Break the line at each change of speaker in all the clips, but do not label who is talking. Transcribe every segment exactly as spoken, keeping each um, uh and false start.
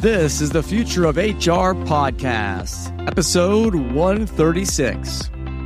This is the Future of H R podcast, episode one thirty-six.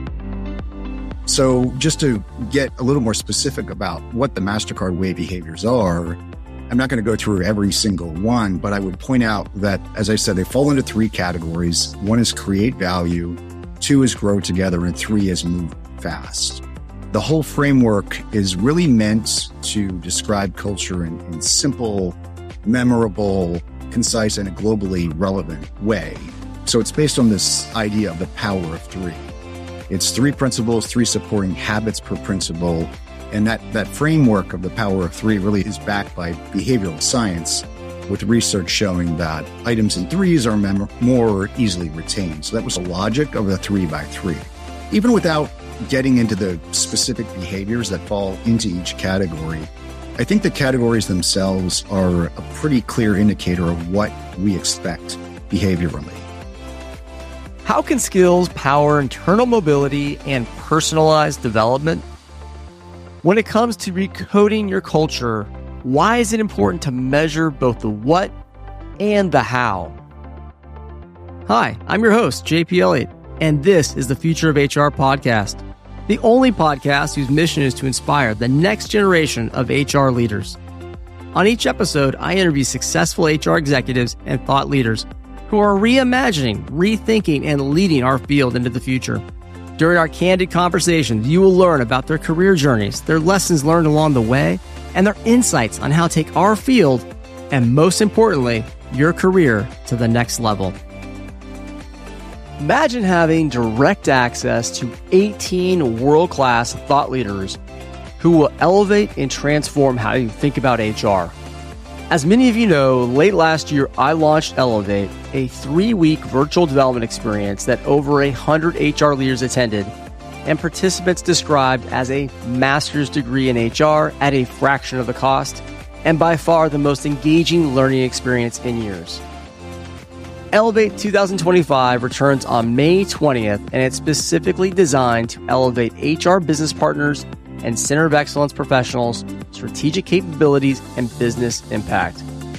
So just to get a little more specific about what the MasterCard Way behaviors are, I'm not going to go through every single one, but I would point out that, as I said, they fall into three categories. One is create value, two is grow together, and three is move fast. The whole framework is really meant to describe culture in, in simple, memorable, concise, and a globally relevant way. So it's based on this idea of the power of three. It's three principles, three supporting habits per principle. And that, that framework of the power of three really is backed by behavioral science, with research showing that items in threes are mem- more easily retained. So that was the logic of the three by three. Even without getting into the specific behaviors that fall into each category, I think the categories themselves are a pretty clear indicator of what we expect behaviorally.
How can skills power internal mobility and personalized development? When it comes to recoding your culture, why is it important to measure both the what and the how? Hi, I'm your host, J P Elliott, and this is the Future of H R podcast, the only podcast whose mission is to inspire the next generation of H R leaders. On each episode, I interview successful H R executives and thought leaders who are reimagining, rethinking, and leading our field into the future. During our candid conversations, you will learn about their career journeys, their lessons learned along the way, and their insights on how to take our field, and most importantly, your career to the next level. Imagine having direct access to eighteen world-class thought leaders who will elevate and transform how you think about H R. As many of you know, late last year, I launched Elevate, a three-week virtual development experience that over one hundred H R leaders attended, and participants described as a master's degree in H R at a fraction of the cost, and by far the most engaging learning experience in years. Elevate twenty twenty-five returns on May twentieth, and it's specifically designed to elevate H R business partners and Center of Excellence professionals, strategic capabilities, and business impact.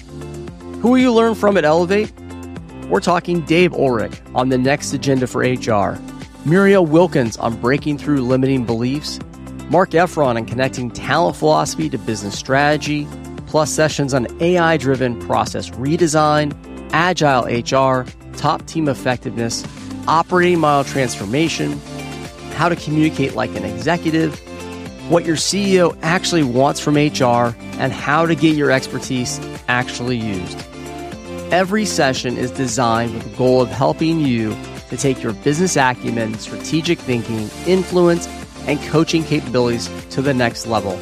Who will you learn from at Elevate? We're talking Dave Ulrich on the next agenda for H R, Muriel Wilkins on breaking through limiting beliefs, Mark Efron on connecting talent philosophy to business strategy, plus sessions on A I-driven process redesign, agile H R, top team effectiveness, operating model transformation, how to communicate like an executive, what your C E O actually wants from H R, and how to get your expertise actually used. Every session is designed with the goal of helping you to take your business acumen, strategic thinking, influence, and coaching capabilities to the next level.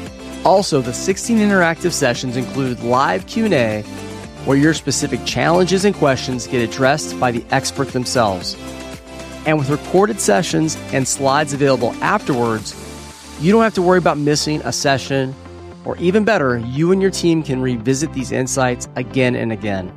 Also, the sixteen interactive sessions include live Q and A, where your specific challenges and questions get addressed by the expert themselves. And with recorded sessions and slides available afterwards, you don't have to worry about missing a session, or even better, you and your team can revisit these insights again and again.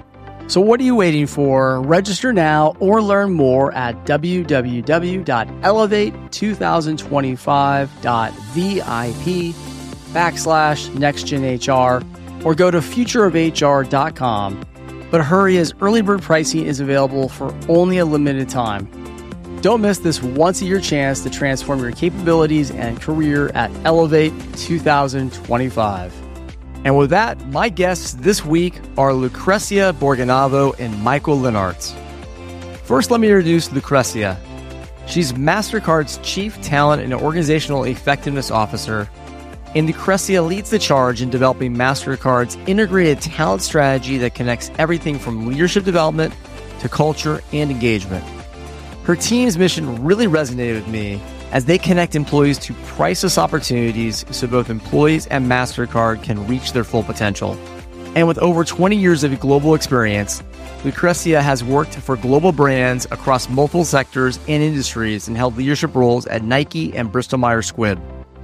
So what are you waiting for? Register now or learn more at w w w dot elevate twenty twenty-five dot v i p backslash nextgenhr or go to future of h r dot com. But hurry, as early bird pricing is available for only a limited time. Don't miss this once-a-year chance to transform your capabilities and career at Elevate twenty twenty-five. And with that, my guests this week are Lucrezia Borgonavo and Michael Lenartz. First, let me introduce Lucrezia. She's MasterCard's Chief Talent and Organizational Effectiveness Officer, and Lucrezia leads the charge in developing MasterCard's integrated talent strategy that connects everything from leadership development to culture and engagement. Her team's mission really resonated with me as they connect employees to priceless opportunities so both employees and MasterCard can reach their full potential. And with over twenty years of global experience, Lucrezia has worked for global brands across multiple sectors and industries and held leadership roles at Nike and Bristol-Myers Squibb.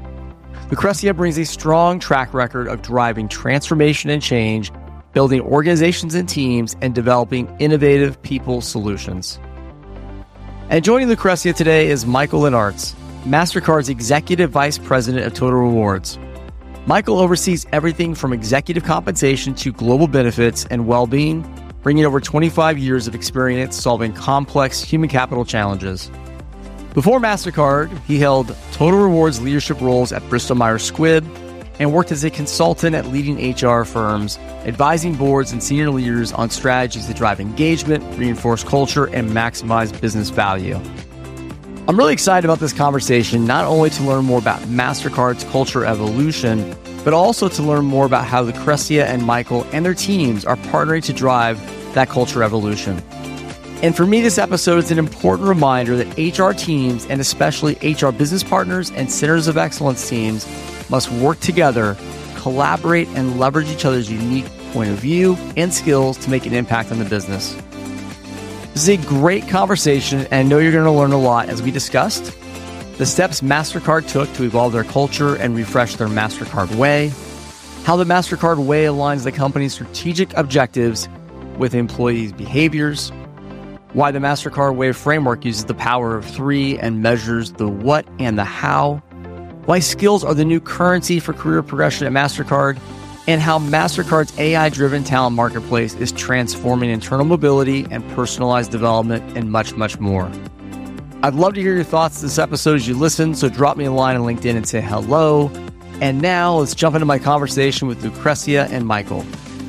Lucrezia brings a strong track record of driving transformation and change, building organizations and teams, and developing innovative people solutions. And joining Lucrezia today is Michael Lenartz, MasterCard's Executive Vice President of Total Rewards. Michael oversees everything from executive compensation to global benefits and well-being, bringing over twenty-five years of experience solving complex human capital challenges. Before MasterCard, he held Total Rewards leadership roles at Bristol Myers Squibb and worked as a consultant at leading H R firms, advising boards and senior leaders on strategies to drive engagement, reinforce culture, and maximize business value. I'm really excited about this conversation, not only to learn more about MasterCard's culture evolution, but also to learn more about how Lucrecia and Michael and their teams are partnering to drive that culture evolution. And for me, this episode is an important reminder that H R teams, and especially H R business partners and centers of excellence teams, must work together, collaborate, and leverage each other's unique point of view and skills to make an impact on the business. This is a great conversation, and I know you're going to learn a lot as we discussed the steps MasterCard took to evolve their culture and refresh their MasterCard Way, how the MasterCard Way aligns the company's strategic objectives with employees' behaviors, why the MasterCard Way framework uses the power of three and measures the what and the how, why skills are the new currency for career progression at MasterCard, and how MasterCard's A I-driven talent marketplace is transforming internal mobility and personalized development, and much, much more. I'd love to hear your thoughts this episode as you listen, so drop me a line on LinkedIn and say hello. And now let's jump into my conversation with Lucrecia and Michael.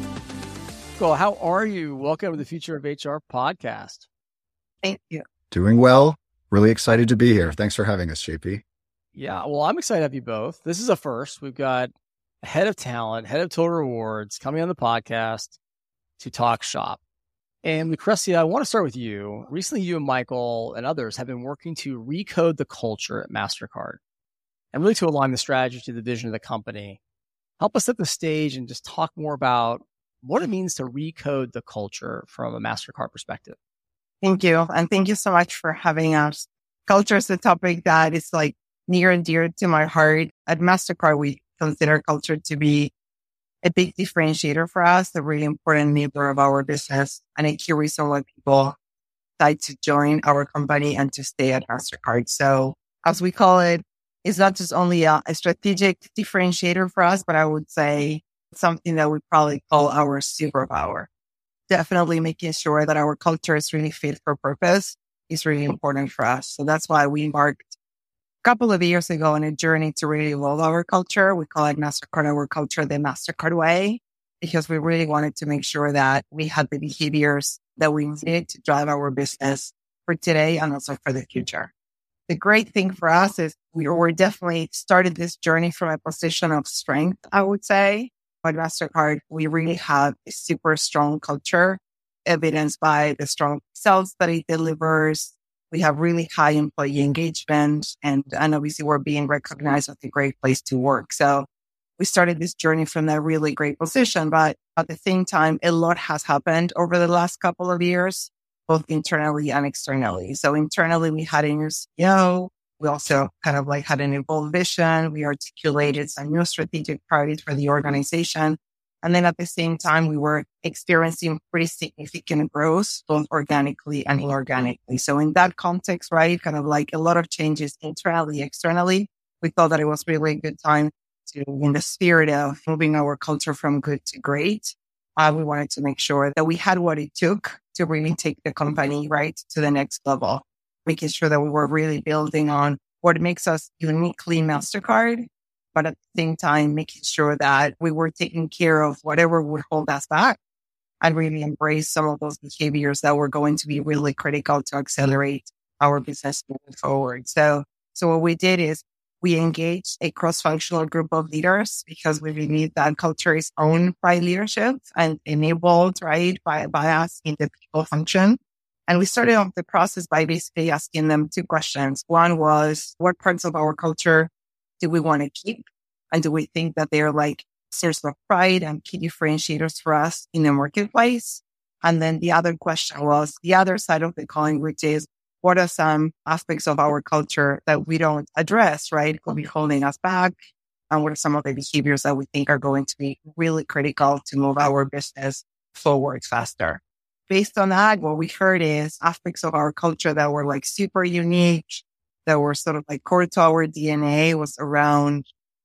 Cool. How are you? Welcome to the Future of H R podcast.
Thank you.
Doing well. Really excited to be here. Thanks for having us, J P.
Yeah, well, I'm excited to have you both. This is a first. We've got a head of talent, head of Total Rewards coming on the podcast to talk shop. And Lucrecia, I want to start with you. Recently, you and Michael and others have been working to recode the culture at MasterCard and really to align the strategy to the vision of the company. Help us set the stage and just talk more about what it means to recode the culture from a MasterCard perspective.
Thank you. And thank you so much for having us. Culture is a topic that is like near and dear to my heart. At MasterCard, we consider culture to be a big differentiator for us, a really important enabler of our business, and a key reason why people decide to join our company and to stay at MasterCard. So as we call it, it's not just only a, a strategic differentiator for us, but I would say something that we probably call our superpower. Definitely making sure that our culture is really fit for purpose is really important for us. So that's why we embarked a couple of years ago on a journey to really evolve our culture. We call it MasterCard Our Culture, the MasterCard Way, because we really wanted to make sure that we had the behaviors that we needed to drive our business for today and also for the future. The great thing for us is we were definitely started this journey from a position of strength, I would say. At MasterCard, we really have a super strong culture, evidenced by the strong results that it delivers. We have really high employee engagement, and, and obviously we're being recognized as a great place to work. So we started this journey from that really great position, but at the same time, a lot has happened over the last couple of years, both internally and externally. So internally, we had a new C E O. We also kind of like had an evolved vision. We articulated some new strategic priorities for the organization. And then at the same time, we were experiencing pretty significant growth, both organically and inorganically. So in that context, right, kind of like a lot of changes internally, externally, we thought that it was really a good time to, in the spirit of moving our culture from good to great, uh, we wanted to make sure that we had what it took to really take the company, right, to the next level, making sure that we were really building on what makes us uniquely MasterCard, but at the same time, making sure that we were taking care of whatever would hold us back and really embrace some of those behaviors that were going to be really critical to accelerate our business moving forward. So, so what we did is we engaged a cross-functional group of leaders because we believe that culture is owned by leadership and enabled, right, by, by us in the people function. And we started off the process by basically asking them two questions. One was, what parts of our culture do we want to keep? And do we think that they're like source of pride and key differentiators for us in the marketplace? And then the other question was the other side of the coin, which is, what are some aspects of our culture that we don't address, right? Could be holding us back. And what are some of the behaviors that we think are going to be really critical to move our business forward faster? Based on that, what we heard is aspects of our culture that were like super unique, that were sort of like core to our D N A was around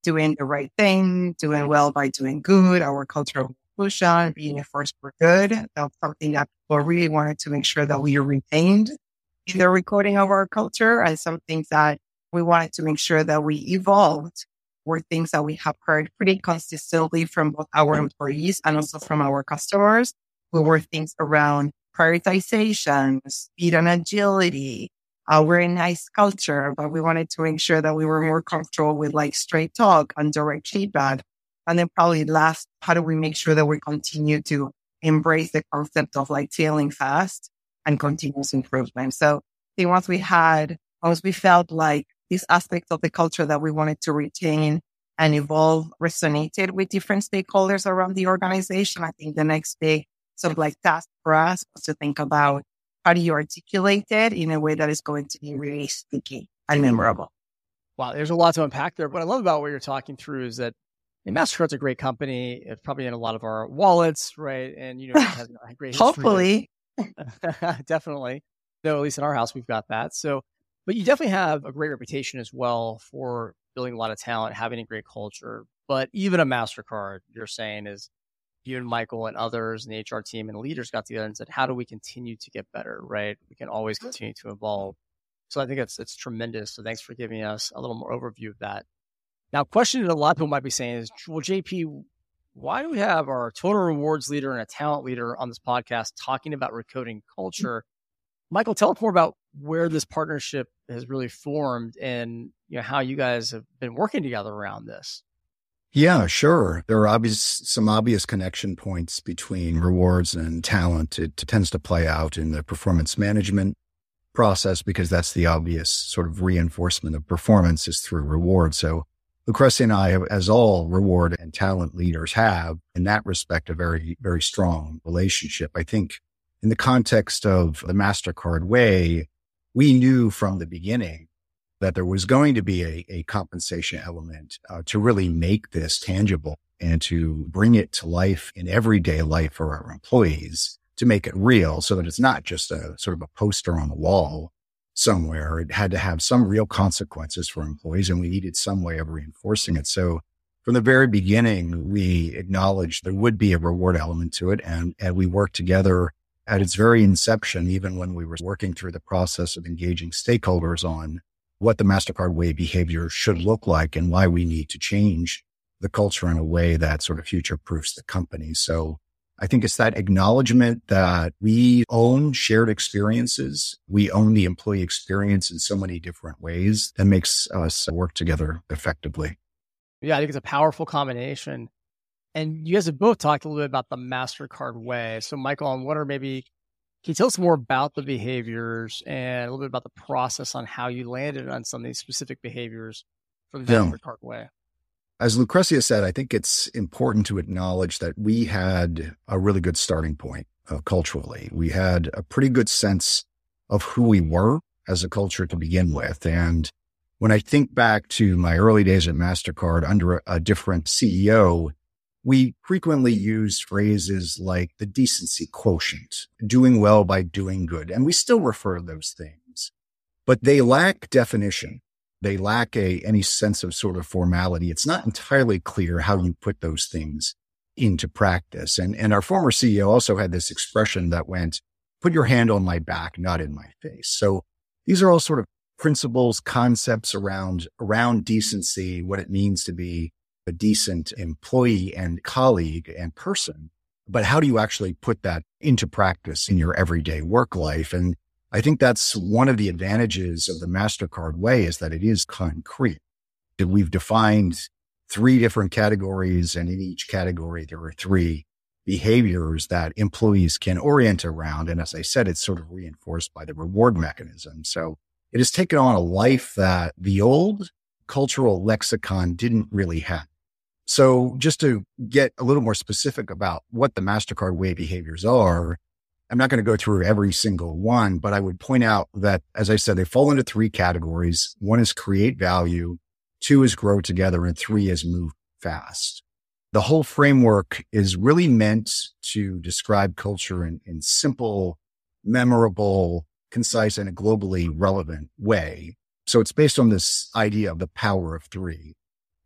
doing the right thing, doing well by doing good, our culture of inclusion, being a force for good. That's something that people really wanted to make sure that we retained in the recording of our culture, and some things that we wanted to make sure that we evolved were things that we have heard pretty consistently from both our employees and also from our customers, who were things around prioritization, speed and agility. Uh, we're a nice culture, but we wanted to make sure that we were more comfortable with like straight talk and direct feedback. And then probably last, how do we make sure that we continue to embrace the concept of like failing fast and continuous improvement? So I think once we had, once we felt like these aspects of the culture that we wanted to retain and evolve resonated with different stakeholders around the organization, I think the next big sort of like task for us was to think about how do you articulate it in a way that is going to be really sticky and memorable.
Wow, there's a lot to unpack there. What I love about what you're talking through is that I mean, MasterCard's a great company. It's probably in a lot of our wallets, right? And, you know, it has a great history.
Hopefully.
Definitely. No, at least in our house, we've got that. So, but you definitely have a great reputation as well for building a lot of talent, having a great culture. But even a MasterCard, you're saying, is you and Michael and others and the H R team and leaders got together and said, how do we continue to get better, right? We can always continue to evolve. So I think it's it's tremendous. So thanks for giving us a little more overview of that. Now, a question that a lot of people might be saying is, well, J P, why do we have our total rewards leader and a talent leader on this podcast talking about Recoding culture? Michael, tell us more about where this partnership has really formed and, you know, how you guys have been working together around this.
Yeah, sure. There are obvious, some obvious connection points between rewards and talent. It tends to play out in the performance management process because that's the obvious sort of reinforcement of performance is through reward. So Lucrezia and I, as all reward and talent leaders have, in that respect, a very, very strong relationship. I think in the context of the MasterCard way, we knew from the beginning that there was going to be a, a compensation element uh, to really make this tangible and to bring it to life in everyday life for our employees, to make it real so that it's not just a sort of a poster on the wall somewhere. It had to have some real consequences for employees, and we needed some way of reinforcing it. So from the very beginning, we acknowledged there would be a reward element to it, and, and we worked together at its very inception, even when we were working through the process of engaging stakeholders on what the MasterCard way behavior should look like and why we need to change the culture in a way that sort of future-proofs the company. So I think it's that acknowledgement that we own shared experiences. We own the employee experience in so many different ways that makes us work together effectively.
Yeah, I think it's a powerful combination. And you guys have both talked a little bit about the MasterCard way. So Michael, what are maybe, can you tell us more about the behaviors and a little bit about the process on how you landed on some of these specific behaviors for the yeah. MasterCard way?
As Lucrezia said, I think it's important to acknowledge that we had a really good starting point uh, culturally. We had a pretty good sense of who we were as a culture to begin with. And when I think back to my early days at MasterCard under a, a different C E O, we frequently used phrases like the decency quotient, doing well by doing good. And we still refer to those things, but they lack definition. They lack a any sense of sort of formality. It's not entirely clear how you put those things into practice. And, and our former C E O also had this expression that went, put your hand on my back, not in my face. So these are all sort of principles, concepts around, around decency, what it means to be a decent employee and colleague and person. But how do you actually put that into practice in your everyday work life? And I think that's one of the advantages of the MasterCard way is that it is concrete. We've defined three different categories, and in each category, there are three behaviors that employees can orient around. And as I said, it's sort of reinforced by the reward mechanism. So it has taken on a life that the old cultural lexicon didn't really have. So just to get a little more specific about what the MasterCard way behaviors are, I'm not going to go through every single one, but I would point out that, as I said, they fall into three categories. One is create value, two is grow together, and three is move fast. The whole framework is really meant to describe culture in, in simple, memorable, concise, and a globally relevant way. So it's based on this idea of the power of three.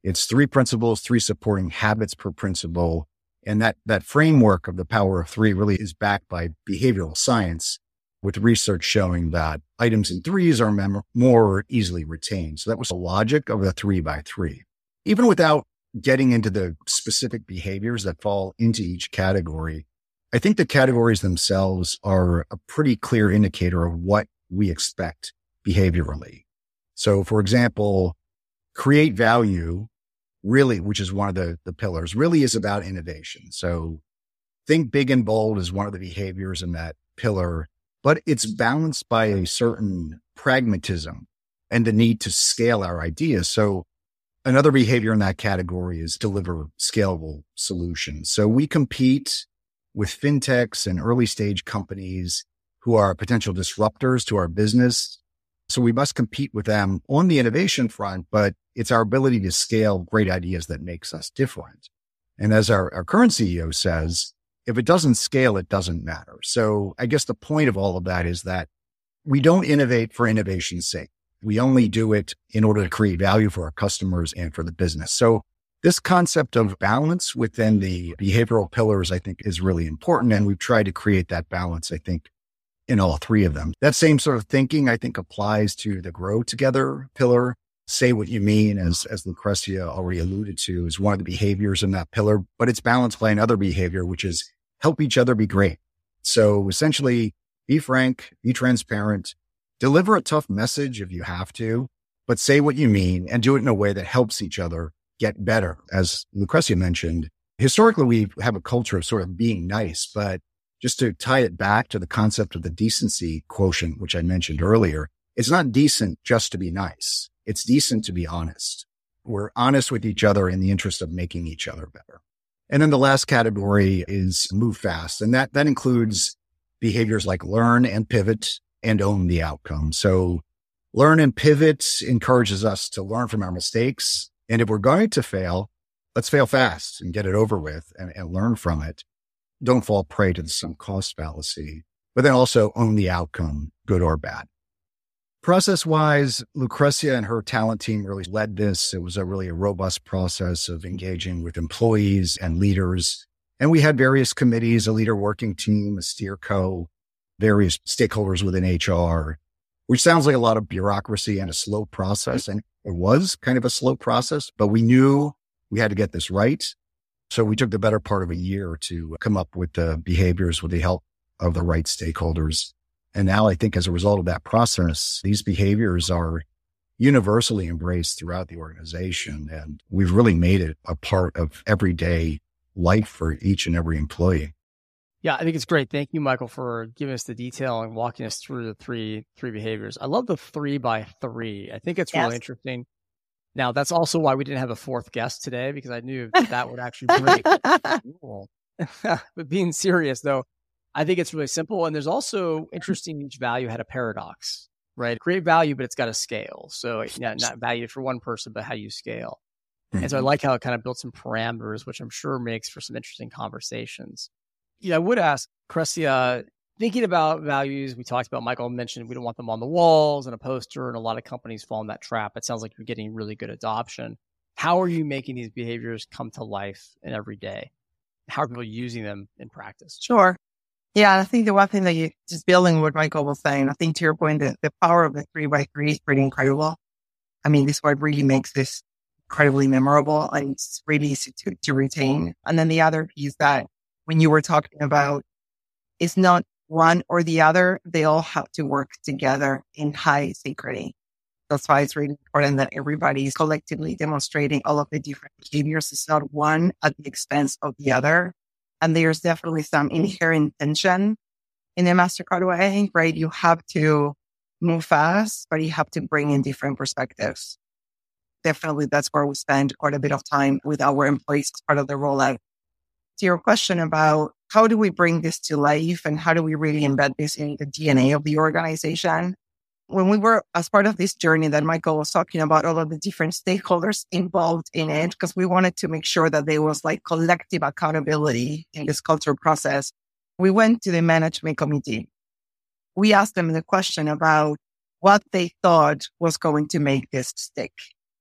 It's three principles, three supporting habits per principle. And that, that framework of the power of three really is backed by behavioral science, with research showing that items in threes are mem- more easily retained. So that was the logic of the three by three. Even without getting into the specific behaviors that fall into each category, I think the categories themselves are a pretty clear indicator of what we expect behaviorally. So for example, create value really, which is one of the, the pillars, really is about innovation. So think big and bold is one of the behaviors in that pillar, but it's balanced by a certain pragmatism and the need to scale our ideas. So another behavior in that category is deliver scalable solutions. So we compete with fintechs and early stage companies who are potential disruptors to our business. So we must compete with them on the innovation front, but it's our ability to scale great ideas that makes us different. And as our, our current C E O says, if it doesn't scale, it doesn't matter. So I guess the point of all of that is that we don't innovate for innovation's sake. We only do it in order to create value for our customers and for the business. So this concept of balance within the behavioral pillars, I think, is really important. And we've tried to create that balance, I think, in all three of them. That same sort of thinking, I think, applies to the grow together pillar. Say what you mean, as, as Lucrezia already alluded to, is one of the behaviors in that pillar, but it's balanced by another behavior, which is help each other be great. So essentially, be frank, be transparent, deliver a tough message if you have to, but say what you mean and do it in a way that helps each other get better. As Lucrezia mentioned, historically, we have a culture of sort of being nice, but just to tie it back to the concept of the decency quotient, which I mentioned earlier, it's not decent just to be nice. It's decent to be honest. We're honest with each other in the interest of making each other better. And then the last category is move fast. And that, that includes behaviors like learn and pivot and own the outcome. So learn and pivot encourages us to learn from our mistakes. And if we're going to fail, let's fail fast and get it over with and, and learn from it. Don't fall prey to the sunk cost fallacy, but then also own the outcome, good or bad. Process-wise, Lucrezia and her talent team really led this. It was a really a robust process of engaging with employees and leaders. And we had various committees, a leader working team, a steer co, various stakeholders within H R, which sounds like a lot of bureaucracy and a slow process. And it was kind of a slow process, but we knew we had to get this right. So we took the better part of a year to come up with the behaviors with the help of the right stakeholders. And now I think as a result of that process, these behaviors are universally embraced throughout the organization. And we've really made it a part of everyday life for each and every employee.
Yeah, I think it's great. Thank you, Michael, for giving us the detail and walking us through the three three behaviors. I love the three by three. I think it's yes. really interesting. Now, that's also why we didn't have a fourth guest today, because I knew that, that would actually break. But being serious, though, I think it's really simple. And there's also interesting, each value had a paradox, right? Create value, but it's got to scale. So yeah, not value for one person, but how you scale. Mm-hmm. And so I like how it kind of built some parameters, which I'm sure makes for some interesting conversations. Yeah, I would ask, Lucrezia, thinking about values, we talked about, Michael mentioned we don't want them on the walls and a poster, and a lot of companies fall in that trap. It sounds like you're getting really good adoption. How are you making these behaviors come to life in every day? How are people using them in practice?
Sure. Yeah, I think the one thing that you just building what Michael was saying, I think to your point, the, the power of the three by three is pretty incredible. I mean, this is what really makes this incredibly memorable, and it's really easy to, to retain. And then the other piece that when you were talking about, it's not one or the other. They all have to work together in high synchrony. That's why it's really important that everybody is collectively demonstrating all of the different behaviors. It's not one at the expense of the other. And there's definitely some inherent tension in the MasterCard way, right? You have to move fast, but you have to bring in different perspectives. Definitely, that's where we spend quite a bit of time with our employees as part of the rollout. To your question about how do we bring this to life and how do we really embed this in the D N A of the organization? When we were, as part of this journey that Michael was talking about, all of the different stakeholders involved in it, because we wanted to make sure that there was like collective accountability in this culture process, we went to the management committee. We asked them the question about what they thought was going to make this stick.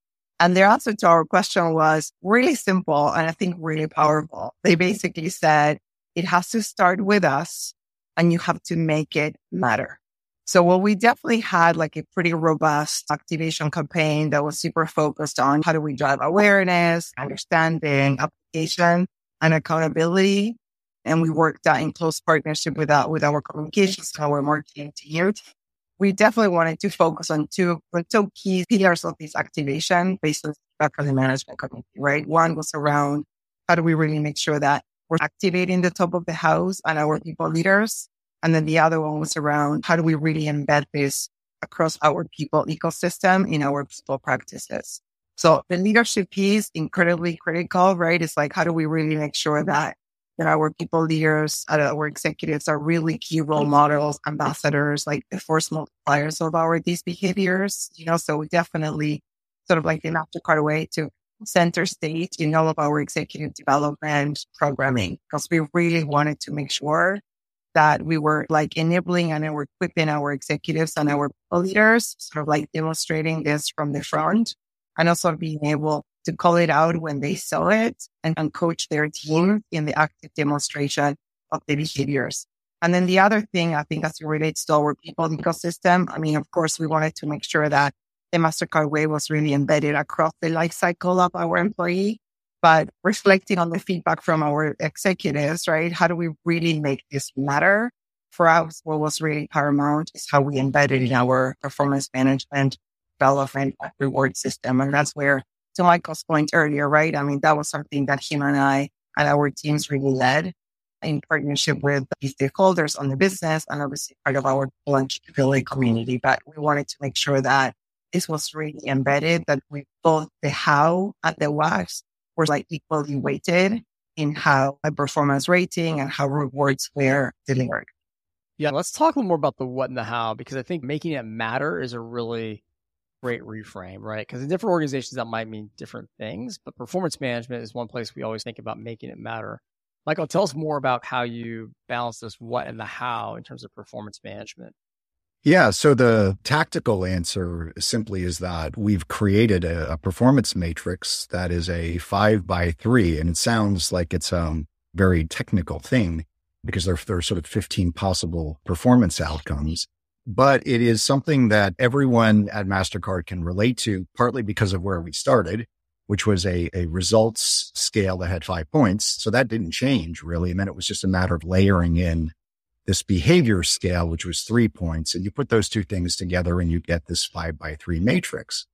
And their answer to our question was really simple and I think really powerful. They basically said, it has to start with us and you have to make it matter. So well, we definitely had like a pretty robust activation campaign that was super focused on how do we drive awareness, understanding, application, and accountability. And we worked that in close partnership with, that, with our communications, our marketing team. We definitely wanted to focus on two, on two key pillars of this activation based on feedback from the management committee, right? One was around how do we really make sure that we're activating the top of the house and our people leaders. And then the other one was around how do we really embed this across our people ecosystem in our people practices. So the leadership piece, incredibly critical, right? It's like, how do we really make sure that, that our people leaders, uh, our executives are really key role models, ambassadors, like the force multipliers of our these behaviors, you know, so we definitely sort of like the Mastercard way to center stage in all of our executive development programming, because we really wanted to make sure that we were like enabling and we're equipping our executives and our leaders, sort of like demonstrating this from the front and also being able to call it out when they saw it and, and coach their team in the active demonstration of the behaviors. And then the other thing, I think as it relates to our people ecosystem, I mean, of course, we wanted to make sure that the Mastercard way was really embedded across the life cycle of our employee. But reflecting on the feedback from our executives, right? How do we really make this matter? For us, what was really paramount is how we embedded in our performance management, development, reward system. And that's where, to Michael's point earlier, right? I mean, that was something that him and I and our teams really led in partnership with the stakeholders on the business and obviously part of our capability community. But we wanted to make sure that this was really embedded, that we both the how and the what were like equally weighted in how a performance rating and how rewards were delivered.
Yeah, let's talk a little more about the what and the how, because I think making it matter is a really great reframe, right? Because in different organizations, that might mean different things, but performance management is one place we always think about making it matter. Michael, tell us more about how you balance this what and the how in terms of performance management.
Yeah. So the tactical answer simply is that we've created a, a performance matrix that is a five by three. And it sounds like it's a very technical thing because there, there are sort of fifteen possible performance outcomes, but it is something that everyone at Mastercard can relate to, partly because of where we started, which was a, a results scale that had five points. So that didn't change really. And then it was just a matter of layering in this behavior scale, which was three points. And you put those two things together and you get this five by three matrix.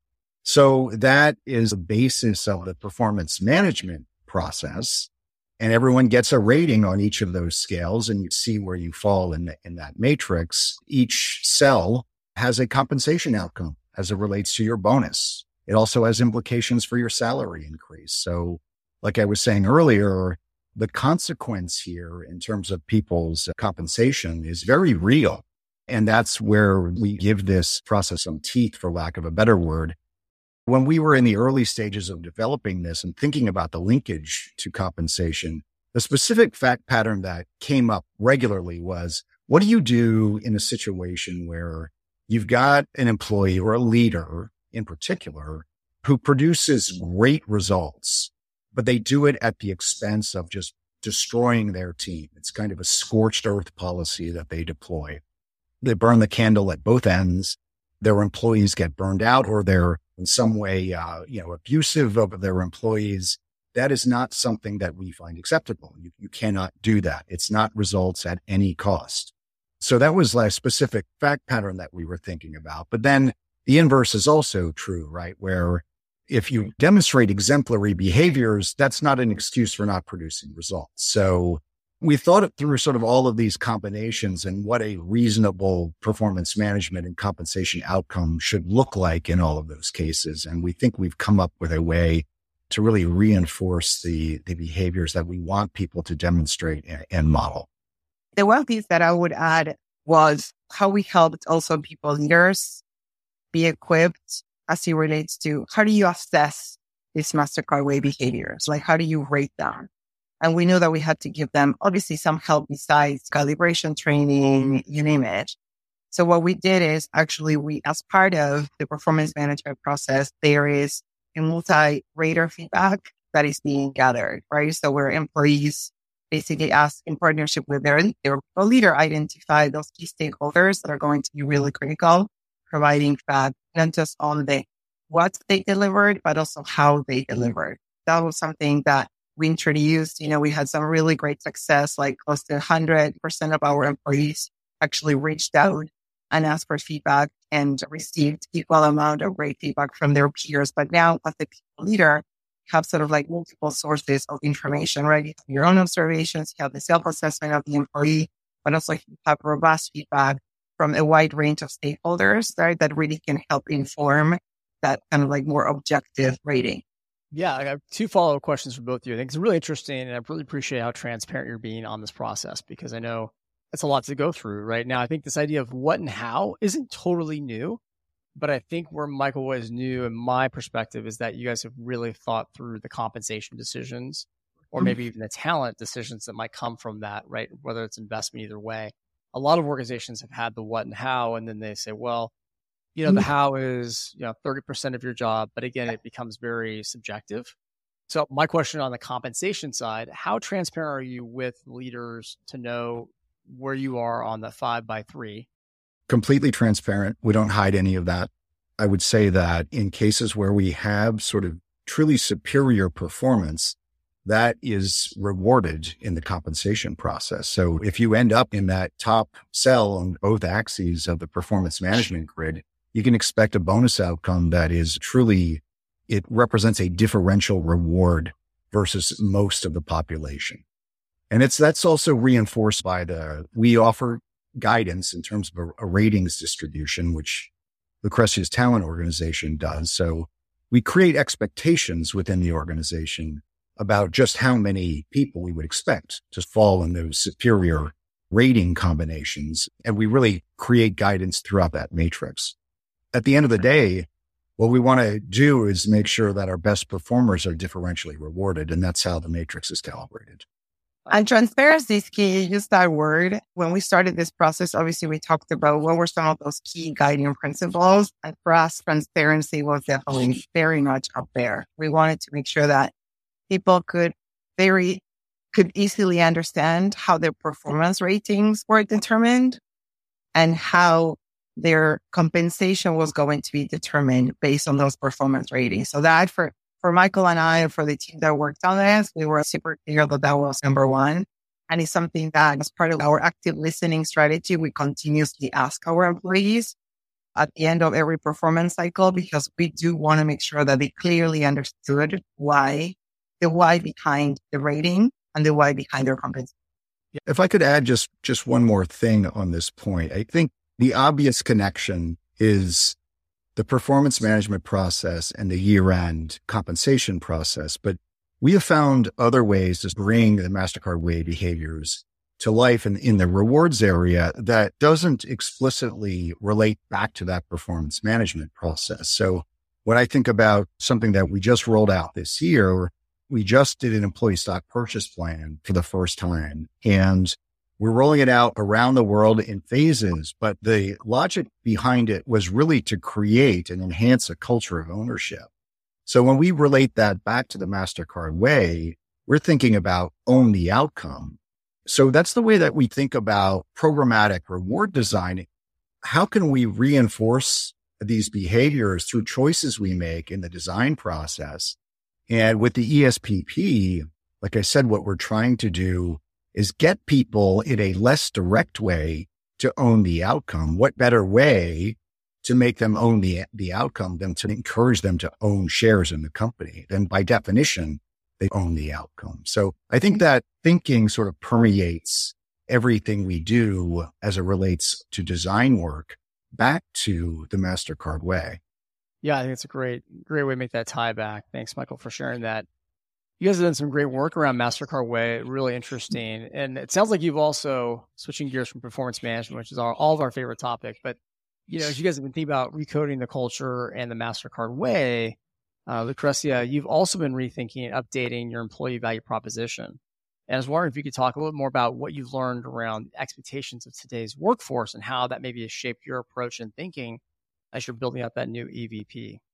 So that is the basis of the performance management process. And everyone gets a rating on each of those scales and you see where you fall in, the, in that matrix. Each cell has a compensation outcome as it relates to your bonus. It also has implications for your salary increase. So like I was saying earlier, the consequence here in terms of people's compensation is very real. And that's where we give this process some teeth, for lack of a better word. When we were in the early stages of developing this and thinking about the linkage to compensation, the specific fact pattern that came up regularly was, what do you do in a situation where you've got an employee or a leader in particular who produces great results, but they do it at the expense of just destroying their team? It's kind of a scorched earth policy that they deploy. They burn the candle at both ends. Their employees get burned out, or they're in some way, uh, you know, abusive of their employees. That is not something that we find acceptable. You, you cannot do that. It's not results at any cost. So that was like a specific fact pattern that we were thinking about. But then the inverse is also true, right? Where if you demonstrate exemplary behaviors, that's not an excuse for not producing results. So we thought it through sort of all of these combinations and what a reasonable performance management and compensation outcome should look like in all of those cases. And we think we've come up with a way to really reinforce the, the behaviors that we want people to demonstrate and, and model.
The one piece that I would add was how we helped also people leaders be equipped as it relates to how do you assess these Mastercard way behaviors? Like, how do you rate them? And we knew that we had to give them obviously some help besides calibration training, you name it. So what we did is actually we, as part of the performance management process, there is a multi-rater feedback that is being gathered, right? So where employees basically ask in partnership with their, their leader, identify those key stakeholders that are going to be really critical, providing feedback, not just on the what they delivered, but also how they delivered. That was something that we introduced. You know, we had some really great success, like close to one hundred percent of our employees actually reached out and asked for feedback and received equal amount of great feedback from their peers. But now as the people leader, you have sort of like multiple sources of information, right? You have your own observations, you have the self-assessment of the employee, but also you have robust feedback from a wide range of stakeholders, right? That really can help inform that kind of like more objective rating.
Yeah, I have two follow-up questions for both of you. I think it's really interesting, and I really appreciate how transparent you're being on this process, because I know it's a lot to go through right now. I think this idea of what and how isn't totally new, but I think where Michael was new in my perspective is that you guys have really thought through the compensation decisions, or maybe even the talent decisions that might come from that, right? Whether it's investment, either way. A lot of organizations have had the what and how, and then they say, well, you know, the how is, you know, thirty percent of your job, but again, it becomes very subjective. So my question on the compensation side, how transparent are you with leaders to know where you are on the five by three?
Completely transparent. We don't hide any of that. I would say that in cases where we have sort of truly superior performance, that is rewarded in the compensation process. So if you end up in that top cell on both axes of the performance management grid, you can expect a bonus outcome that is truly, it represents a differential reward versus most of the population. And it's, that's also reinforced by the, we offer guidance in terms of a, a ratings distribution, which Lucrezia's talent organization does. So we create expectations within the organization about just how many people we would expect to fall in those superior rating combinations. And we really create guidance throughout that matrix. At the end of the day, what we want to do is make sure that our best performers are differentially rewarded. And that's how the matrix is calibrated.
And transparency is key. You used that word. When we started this process, obviously we talked about what were some of those key guiding principles. And for us, transparency was definitely very much up there. We wanted to make sure that people could very, could easily understand how their performance ratings were determined and how their compensation was going to be determined based on those performance ratings. So that for, for Michael and I, and for the team that worked on this, we were super clear that that was number one. And it's something that as part of our active listening strategy, we continuously ask our employees at the end of every performance cycle, because we do want to make sure that they clearly understood why, the why behind the rating and the why behind their compensation.
If I could add just, just one more thing on this point, I think the obvious connection is the performance management process and the year-end compensation process. But we have found other ways to bring the MasterCard Way behaviors to life in, in the rewards area that doesn't explicitly relate back to that performance management process. So when I think about something that we just rolled out this year, we just did an employee stock purchase plan for the first time, and we're rolling it out around the world in phases, but the logic behind it was really to create and enhance a culture of ownership. So when we relate that back to the MasterCard Way, we're thinking about own the outcome. So that's the way that we think about programmatic reward design. How can we reinforce these behaviors through choices we make in the design process? And with the E S P P, like I said, what we're trying to do is get people in a less direct way to own the outcome. What better way to make them own the, the outcome than to encourage them to own shares in the company? Then by definition, they own the outcome. So I think that thinking sort of permeates everything we do as it relates to design work back to the MasterCard Way.
Yeah, I think it's a great, great way to make that tie back. Thanks, Michael, for sharing that. You guys have done some great work around MasterCard Way, really interesting. And it sounds like you've also, switching gears from performance management, which is our, all of our favorite topic, but you know, as you guys have been thinking about recoding the culture and the MasterCard Way, uh, Lucrezia, you've also been rethinking and updating your employee value proposition. And I was wondering if you could talk a little bit more about what you've learned around expectations of today's workforce and how that maybe has shaped your approach and thinking as you're building out that new E V P.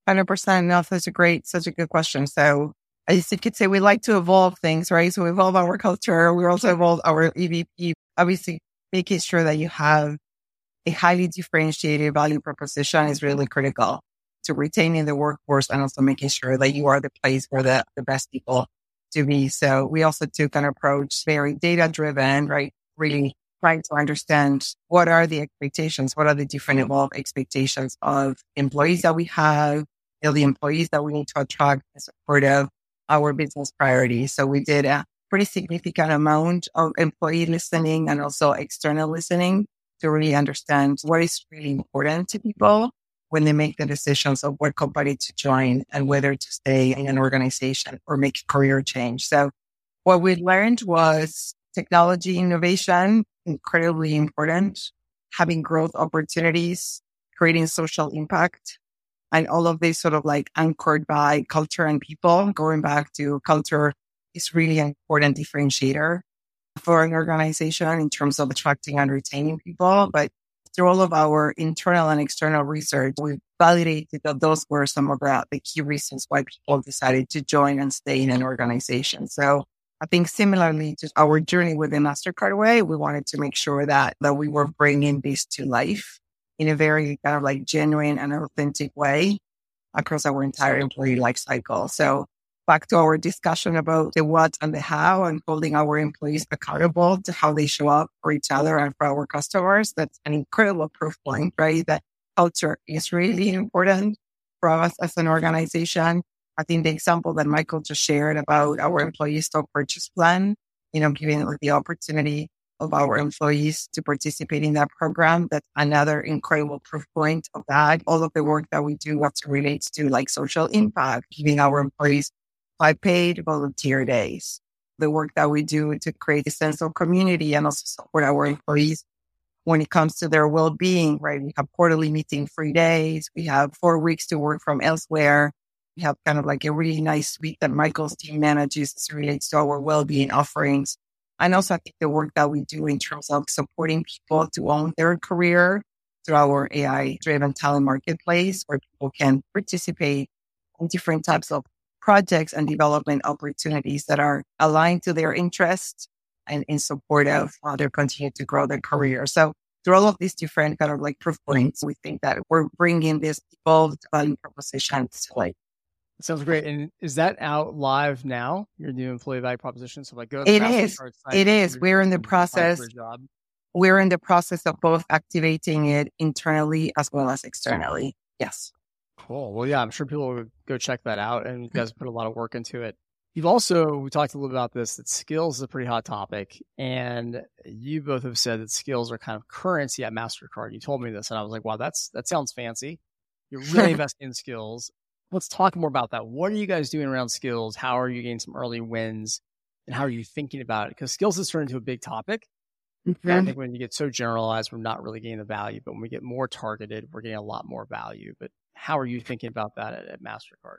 one hundred percent. No, that's a great, such a good question. So I just could say we like to evolve things, right? So we evolve our culture. We also evolve our E V P, obviously making sure that you have a highly differentiated value proposition is really critical to retaining the workforce and also making sure that you are the place for the, the best people to be. So we also took an approach very data driven, right? Really trying to understand what are the expectations, what are the different evolved expectations of employees that we have, you know, the employees that we need to attract in support of our business priorities. So we did a pretty significant amount of employee listening and also external listening to really understand what is really important to people when they make the decisions of what company to join and whether to stay in an organization or make a career change. So what we learned was technology innovation, incredibly important, having growth opportunities, creating social impact, and all of this sort of like anchored by culture and people. Going back to culture is really an important differentiator for an organization in terms of attracting and retaining people. But through all of our internal and external research, we validated that those were some of the, the key reasons why people decided to join and stay in an organization. So I think similarly to our journey with the MasterCard Way, we wanted to make sure that, that we were bringing this to life in a very kind of like genuine and authentic way across our entire employee life cycle. So back to our discussion about the what and the how and holding our employees accountable to how they show up for each other and for our customers. That's an incredible proof point, right? That culture is really important for us as an organization. I think the example that Michael just shared about our employee stock purchase plan, you know, giving the opportunity of our employees to participate in that program, that's another incredible proof point of that. All of the work that we do what relates to like social impact, giving our employees five paid volunteer days, the work that we do to create a sense of community and also support our employees when it comes to their well-being, right? We have quarterly meeting free days. We have four weeks to work from elsewhere. We have kind of like a really nice suite that Michael's team manages as it relates to our well-being offerings. And also I think the work that we do in terms of supporting people to own their career through our A I-driven talent marketplace, where people can participate in different types of projects and development opportunities that are aligned to their interests and in support of uh, their continue to grow their career. So through all of these different kind of like proof points, we think that we're bringing this evolved value proposition to life.
Sounds great. And is that out live now? Your new employee value proposition? So like go to
the It is. Site, it is. We're in the process. We're in the process of both activating it internally as well as externally. Yes.
Cool. Well, yeah, I'm sure people will go check that out, and you guys put a lot of work into it. You've also, we talked a little bit about this, that skills is a pretty hot topic. And you both have said that skills are kind of currency at MasterCard. You told me this and I was like, wow, that's, that sounds fancy. You're really investing in skills. Let's talk more about that. What are you guys doing around skills? How are you getting some early wins? And how are you thinking about it? Because skills has turned into a big topic. Mm-hmm. I think when you get so generalized, we're not really getting the value. But when we get more targeted, we're getting a lot more value. But how are you thinking about that at, at MasterCard?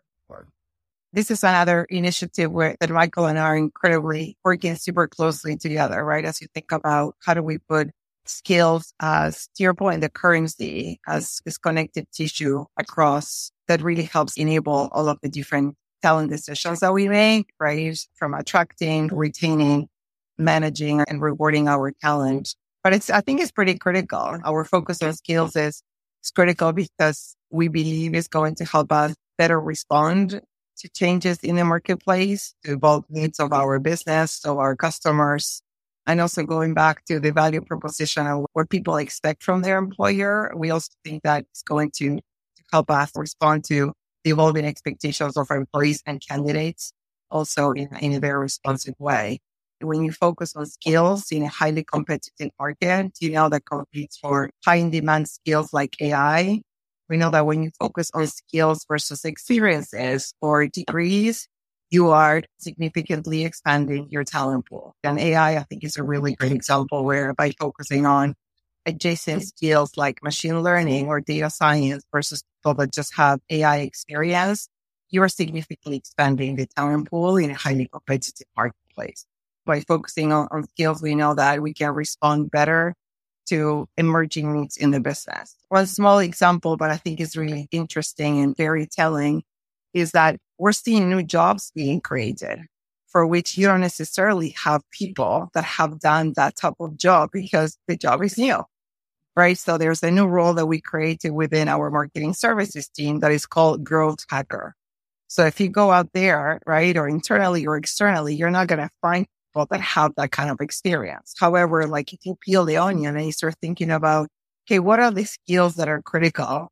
This is another initiative where that Michael and I are incredibly working super closely together, right? As you think about how do we put skills as, to your point, the currency as this connected tissue across that really helps enable all of the different talent decisions that we make, right? From attracting, retaining, managing, and rewarding our talent. But it's, I think it's pretty critical. Our focus on skills is, is critical because we believe it's going to help us better respond to changes in the marketplace, to evolve needs of our business, of our customers, and also going back to the value proposition and what people expect from their employer. We also think that it's going to help us respond to the evolving expectations of our employees and candidates also in, in a very responsive way. When you focus on skills in a highly competitive market, you know, that competes for high in demand skills like A I. We know that when you focus on skills versus experiences or degrees, you are significantly expanding your talent pool. And A I, I think, is a really great example where by focusing on adjacent skills like machine learning or data science versus people that just have A I experience, you are significantly expanding the talent pool in a highly competitive marketplace. By focusing on, on skills, we know that we can respond better to emerging needs in the business. One small example, but I think is really interesting and very telling, is that we're seeing new jobs being created for which you don't necessarily have people that have done that type of job because the job is new, right? So there's a new role that we created within our marketing services team that is called growth hacker. So if you go out there, right, or internally or externally, you're not going to find people that have that kind of experience. However, like if you peel the onion and you start thinking about, okay, what are the skills that are critical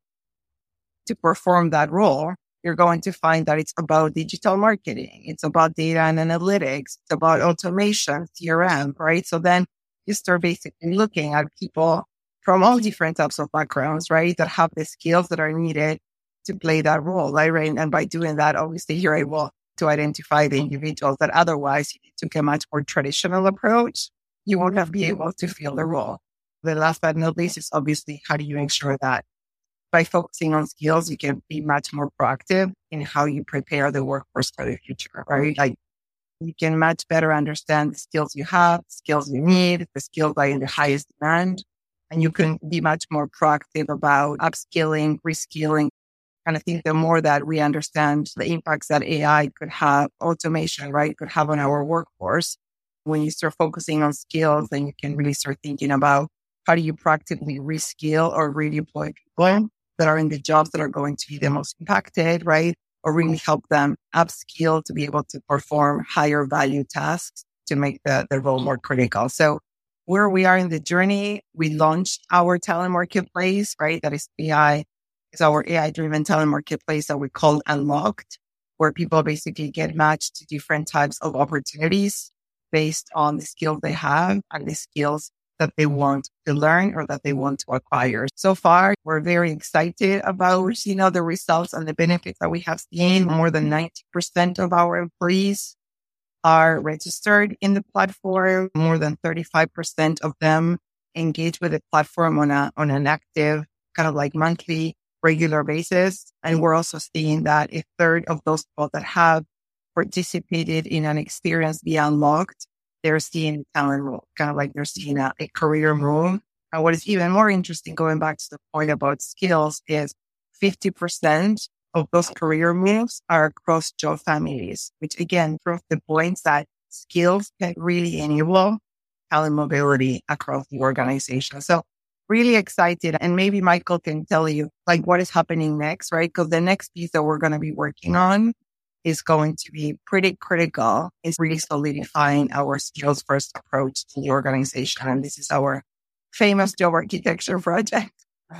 to perform that role? You're going to find that it's about digital marketing. It's about data and analytics. It's about automation, C R M, right? So then you start basically looking at people from all different types of backgrounds, right, that have the skills that are needed to play that role, right? And by doing that, obviously, you're able to identify the individuals that otherwise, if you took a much more traditional approach, you won't have been able to fill the role. The last but not least is obviously, how do you make sure that by focusing on skills, you can be much more proactive in how you prepare the workforce for the future, right? Like you can much better understand the skills you have, skills you need, the skills that are in the highest demand, and you can be much more proactive about upskilling, reskilling. And I think the more that we understand the impacts that A I could have, automation, right, could have on our workforce, when you start focusing on skills, then you can really start thinking about how do you practically reskill or redeploy people that are in the jobs that are going to be the most impacted, right? Or really help them upskill to be able to perform higher value tasks to make the, the role more critical. So where we are in the journey, we launched our talent marketplace, right? That is A I, is our A I-driven talent marketplace that we call Unlocked, where people basically get matched to different types of opportunities based on the skills they have and the skills that they want to learn or that they want to acquire. So far, we're very excited about, you know, the results and the benefits that we have seen. More than ninety percent of our employees are registered in the platform. More than thirty-five percent of them engage with the platform on a, on an active kind of like monthly, regular basis. And we're also seeing that a third of those people that have participated in an experience via Unlocked, they're seeing a talent role, kind of like they're seeing a, a career move. And what is even more interesting, going back to the point about skills, is fifty percent of those career moves are across job families, which again proves the points that skills can really enable talent mobility across the organization. So really excited. And maybe Michael can tell you like what is happening next, right? Because the next piece that we're going to be working on is going to be pretty critical. It's really solidifying our skills first approach to the organization. And this is our famous job architecture project.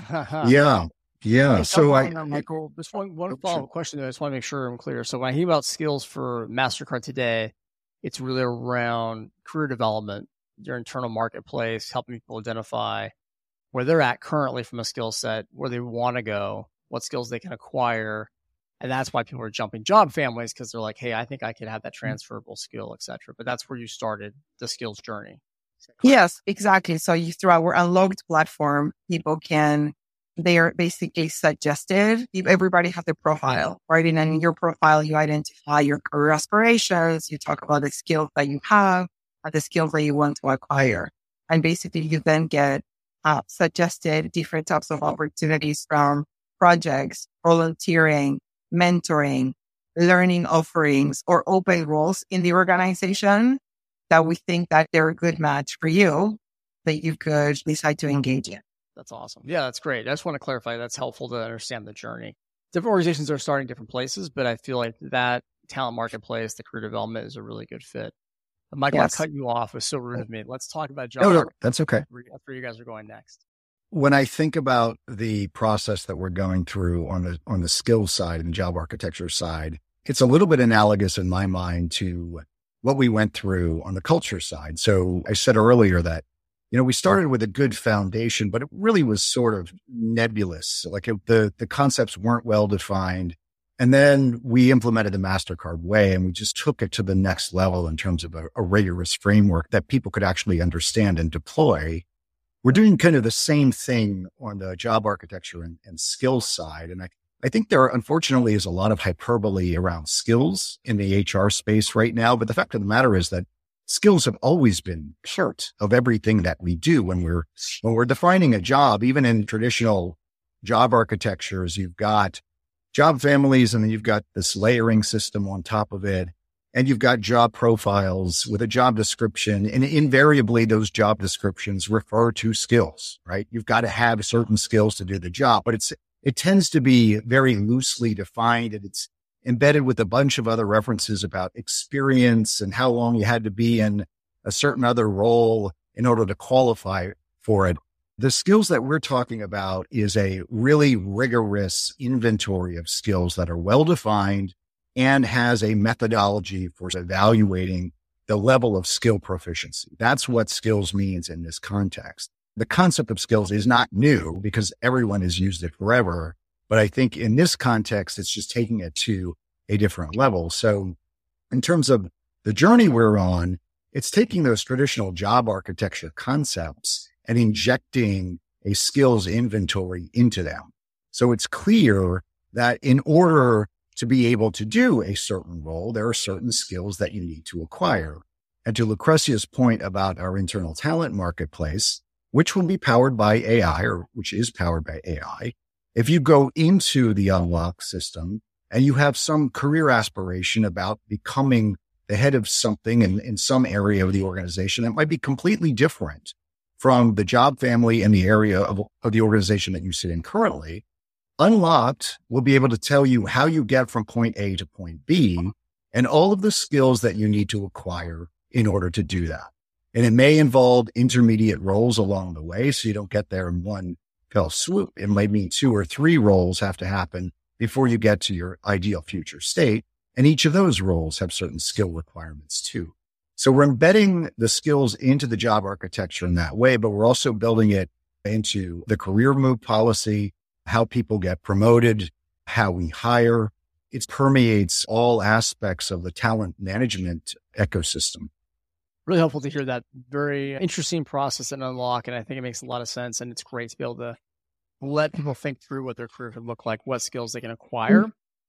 Yeah. Yeah.
Hey,
so I,
on, Michael, just one, one follow-up question though. I just want to make sure I'm clear. So when I hear about skills for MasterCard today, it's really around career development, your internal marketplace, helping people identify where they're at currently from a skill set, where they want to go, what skills they can acquire. And that's why people are jumping job families, because they're like, hey, I think I could have that transferable skill, et cetera. But that's where you started the skills journey.
Yes, exactly. So you, through our Unlocked platform, people can, they are basically suggested. Everybody has a profile, right? And in your profile, you identify your career aspirations. You talk about the skills that you have and the skills that you want to acquire. And basically you then get uh, suggested different types of opportunities from projects, volunteering, mentoring, learning offerings, or open roles in the organization that we think that they're a good match for you that you could decide to engage in.
That's awesome. Yeah, that's great. I just want to clarify that's helpful to understand the journey. Different organizations are starting different places, but I feel like that talent marketplace, the career development is a really good fit. But Michael, yes. I cut you off. It was so rude of me. Let's talk about job.
No, no, that's okay.
That's where you guys are going next.
When I think about the process that we're going through on the on the skills side and job architecture side, it's a little bit analogous in my mind to what we went through on the culture side. So I said earlier that, you know, we started with a good foundation, but it really was sort of nebulous. Like it, the the concepts weren't well defined. And then we implemented the MasterCard way, and we just took it to the next level in terms of a, a rigorous framework that people could actually understand and deploy. We're doing kind of the same thing on the job architecture and, and skills side. And I, I think there, unfortunately, is a lot of hyperbole around skills in the H R space right now. But the fact of the matter is that skills have always been part of everything that we do when we're, when we're defining a job. Even in traditional job architectures, you've got job families, and then you've got this layering system on top of it. And you've got job profiles with a job description. And invariably, those job descriptions refer to skills, right? You've got to have certain skills to do the job, but it's, it tends to be very loosely defined, and it's embedded with a bunch of other references about experience and how long you had to be in a certain other role in order to qualify for it. The skills that we're talking about is a really rigorous inventory of skills that are well-defined and has a methodology for evaluating the level of skill proficiency. That's what skills means in this context. The concept of skills is not new because everyone has used it forever. But I think in this context, it's just taking it to a different level. So in terms of the journey we're on, it's taking those traditional job architecture concepts and injecting a skills inventory into them. So it's clear that in order to be able to do a certain role, there are certain skills that you need to acquire. And to Lucrezia's point about our internal talent marketplace, which will be powered by A I, or which is powered by A I, if you go into the Unlock system and you have some career aspiration about becoming the head of something in, in some area of the organization, that might be completely different from the job family and the area of, of the organization that you sit in currently, Unlocked will be able to tell you how you get from point A to point B and all of the skills that you need to acquire in order to do that. And it may involve intermediate roles along the way, so you don't get there in one fell swoop. It might mean two or three roles have to happen before you get to your ideal future state. And each of those roles have certain skill requirements too. So we're embedding the skills into the job architecture in that way, but we're also building it into the career move policy, how people get promoted, how we hire. It permeates all aspects of the talent management ecosystem.
Really helpful to hear that. Very interesting process and Unlock. And I think it makes a lot of sense. And it's great to be able to let people think through what their career could look like, what skills they can acquire.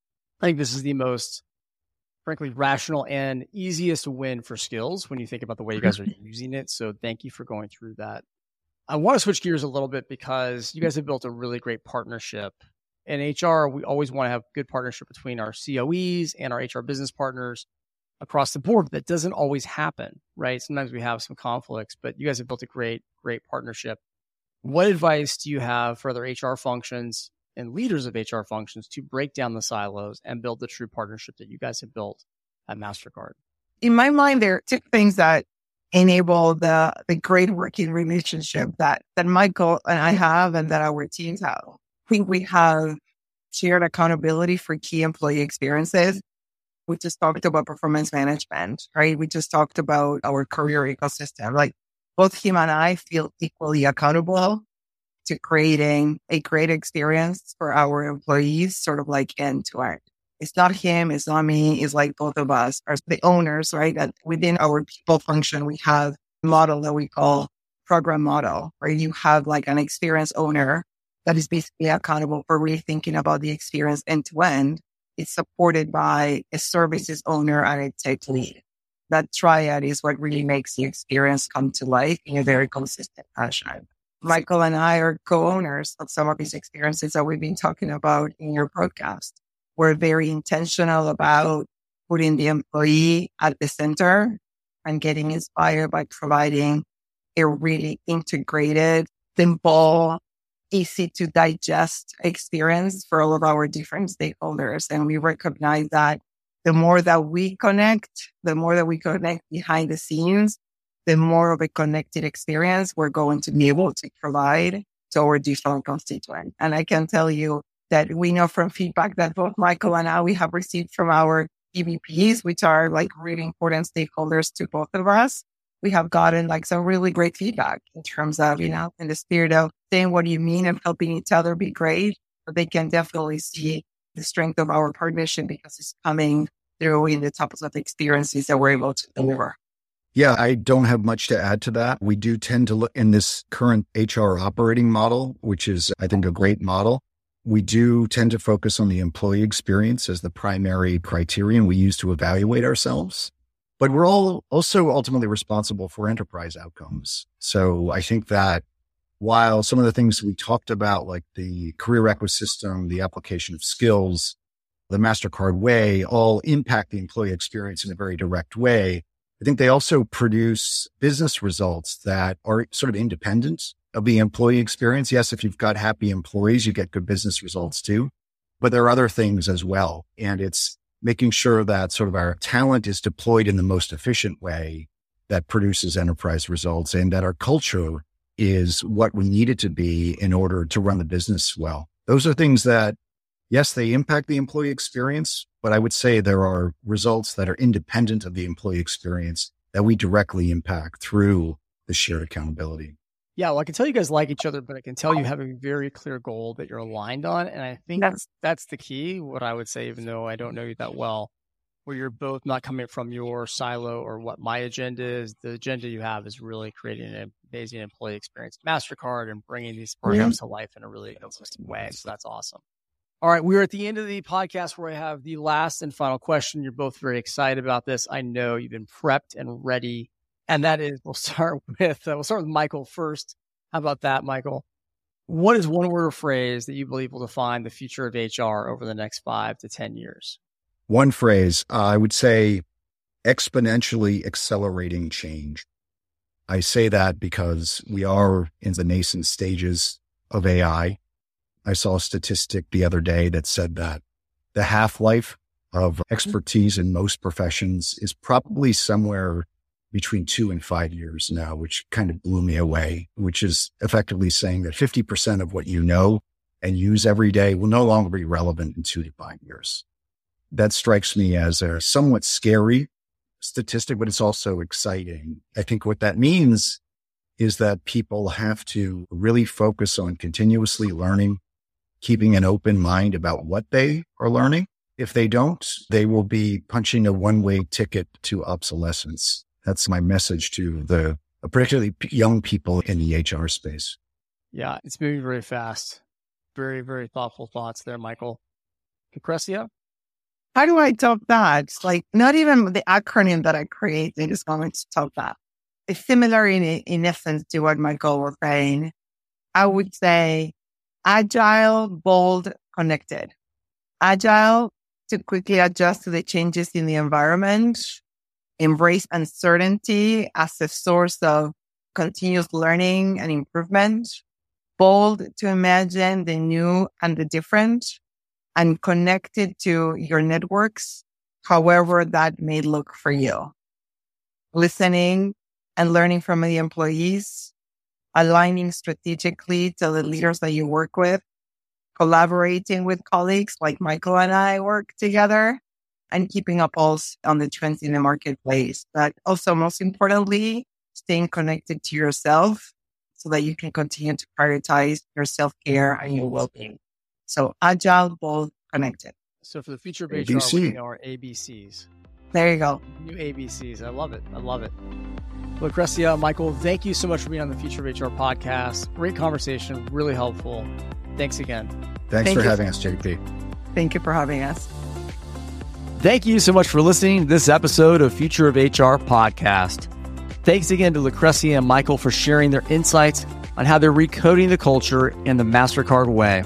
I think this is the most, frankly, rational and easiest win for skills when you think about the way you guys are using it. So thank you for going through that. I want to switch gears a little bit because you guys have built a really great partnership. In H R, we always want to have good partnership between our C O Es and our H R business partners across the board. That doesn't always happen, right? Sometimes we have some conflicts, but you guys have built a great, great partnership. What advice do you have for other H R functions and leaders of H R functions to break down the silos and build the true partnership that you guys have built at Mastercard?
In my mind, there are two things that enable the the great working relationship that that Michael and I have and that our teams have. I think we have shared accountability for key employee experiences. We just talked about performance management, right? We just talked about our career ecosystem. Like both him and I feel equally accountable to creating a great experience for our employees, sort of like end to end. It's not him, it's not me, it's like both of us are the owners, right? And within our people function, we have a model that we call program model, where you have like an experience owner that is basically accountable for really thinking about the experience end to end. It's supported by a services owner and a tech lead. That triad is what really makes the experience come to life in a very consistent fashion. Michael and I are co-owners of some of these experiences that we've been talking about in your podcast. We're very intentional about putting the employee at the center and getting inspired by providing a really integrated, simple, easy to digest experience for all of our different stakeholders. And we recognize that the more that we connect, the more that we connect behind the scenes, the more of a connected experience we're going to be able to provide to our different constituents. And I can tell you that we know from feedback that both Michael and I, we have received from our E V Ps, which are like really important stakeholders to both of us. We have gotten like some really great feedback in terms of, you know, in the spirit of saying what you mean and helping each other be great. But they can definitely see the strength of our partnership because it's coming through in the types of experiences that we're able to deliver.
Yeah, I don't have much to add to that. We do tend to look in this current H R operating model, which is, I think, a great model. We do tend to focus on the employee experience as the primary criterion we use to evaluate ourselves. but we're all also ultimately responsible for enterprise outcomes. So I think that while some of the things we talked about, like the career ecosystem, the application of skills, the MasterCard way, all impact the employee experience in a very direct way, I think they also produce business results that are sort of independent of the employee experience. Yes, if you've got happy employees, you get good business results too, but there are other things as well. And it's making sure that sort of our talent is deployed in the most efficient way that produces enterprise results, and that our culture is what we need it to be in order to run the business well. Those are things that, yes, they impact the employee experience, but I would say there are results that are independent of the employee experience that we directly impact through the shared accountability.
Yeah, well, I can tell you guys like each other, but I can tell you have a very clear goal that you're aligned on. And I think that's, that's the key, what I would say, even though I don't know you that well, where you're both not coming from your silo or what my agenda is. The agenda you have is really creating an amazing employee experience at MasterCard and bringing these programs mm-hmm. to life in a really consistent way. So that's awesome. All right, we're at the end of the podcast where I have the last and final question. You're both very excited about this. I know you've been prepped and ready. And that is, we'll start with, uh, we'll start with Michael first. How about that, Michael? What is one word or phrase that you believe will define the future of H R over the next five to ten years?
One phrase, uh, I would say exponentially accelerating change. I say that because we are in the nascent stages of A I. I saw a statistic the other day that said that the half-life of expertise in most professions is probably somewhere between two and five years now, which kind of blew me away, which is effectively saying that fifty percent of what you know and use every day will no longer be relevant in two to five years. That strikes me as a somewhat scary statistic, but it's also exciting. I think what that means is that people have to really focus on continuously learning, keeping an open mind about what they are learning. If they don't, they will be punching a one-way ticket to obsolescence. That's my message to the particularly young people in the H R space.
Yeah, it's moving very fast. Very, very thoughtful thoughts there, Michael. Lucrecia?
How do I top that? It's like not even the acronym that I created is going to top that. It's similar in, in essence to what Michael was saying. I would say agile, bold, connected. Agile to quickly adjust to the changes in the environment. Embrace uncertainty as a source of continuous learning and improvement. Bold to imagine the new and the different, and connected to your networks, however that may look for you. Listening and learning from the employees, aligning strategically to the leaders that you work with, collaborating with colleagues like Michael and I work together, and keeping a pulse on the trends in the marketplace. But also, most importantly, staying connected to yourself so that you can continue to prioritize your self-care and your well-being. So agile, bold, connected.
So for the future of H R, we are A B Cs.
There you go.
New A B Cs. I love it. I love it. Lucrecia, Michael, thank you so much for being on the Future of H R podcast. Great conversation. Really helpful. Thanks again.
Thanks
Thank
for
you.
having us, J P.
Thank you for having us.
Thank you so much for listening to this episode of Future of H R podcast. Thanks again to Lucrecia and Michael for sharing their insights on how they're recoding the culture in the MasterCard way.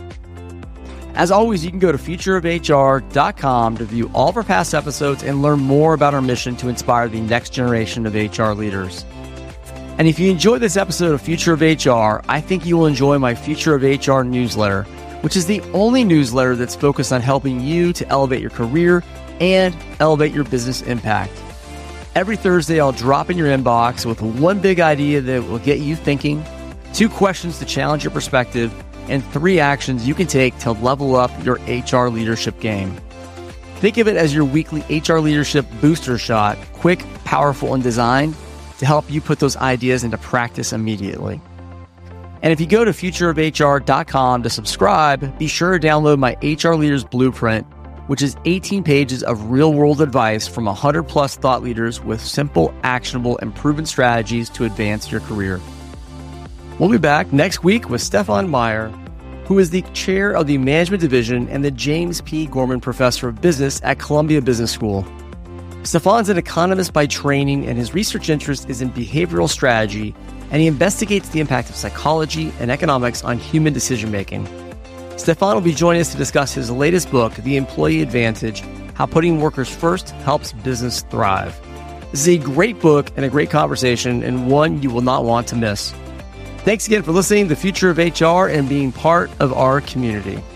As always, you can go to future of H R dot com to view all of our past episodes and learn more about our mission to inspire the next generation of H R leaders. And if you enjoyed this episode of Future of H R, I think you will enjoy my Future of H R newsletter, which is the only newsletter that's focused on helping you to elevate your career and elevate your business impact. Every Thursday, I'll drop in your inbox with one big idea that will get you thinking, two questions to challenge your perspective, and three actions you can take to level up your H R leadership game. Think of it as your weekly H R leadership booster shot, quick, powerful, and designed to help you put those ideas into practice immediately. And if you go to future of H R dot com to subscribe, be sure to download my H R Leaders Blueprint, which is eighteen pages of real-world advice from one hundred plus thought leaders with simple, actionable, and proven strategies to advance your career. We'll be back next week with Stefan Meyer, who is the chair of the Management Division and the James P. Gorman Professor of Business at Columbia Business School. Stefan's an economist by training, and his research interest is in behavioral strategy, and he investigates the impact of psychology and economics on human decision-making. Stefan will be joining us to discuss his latest book, The Employee Advantage: How Putting Workers First Helps Business Thrive. This is a great book and a great conversation, and one you will not want to miss. Thanks again for listening to The Future of H R and being part of our community.